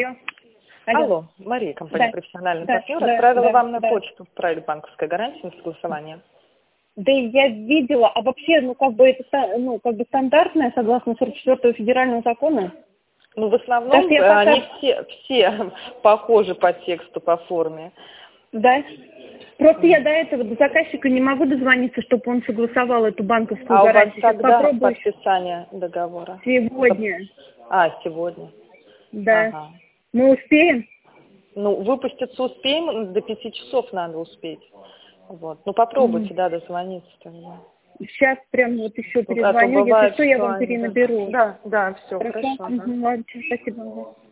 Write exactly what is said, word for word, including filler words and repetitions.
Алло. Алло, Мария, компания Да. «Профессиональный Да, партнер», да, отправила да, вам на да. почту проект банковской гарантии на согласование. Да, я видела, а вообще, ну, как бы это, ста- ну, как бы стандартное, согласно сорок четвёртого федерального закона. Ну, в основном, Потому что я э, пока... они все, все похожи по тексту, по форме. Да. Просто я до этого, до заказчика не могу дозвониться, чтобы он согласовал эту банковскую А у вас гарантию. Сейчас когда попробую подписание договора? сегодня. А, сегодня. Да. Ага. Мы успеем? Ну, выпуститься успеем, до пяти часов надо успеть. Вот. Ну, М. попробуйте, да, дозвониться тогда. Сейчас прям вот еще Ну, а то перезвоню. Если бывает, что, я что вам они, да. перенаберу. Да, да, все, Хорошо? хорошо. Ага. Мгм, ладно, спасибо.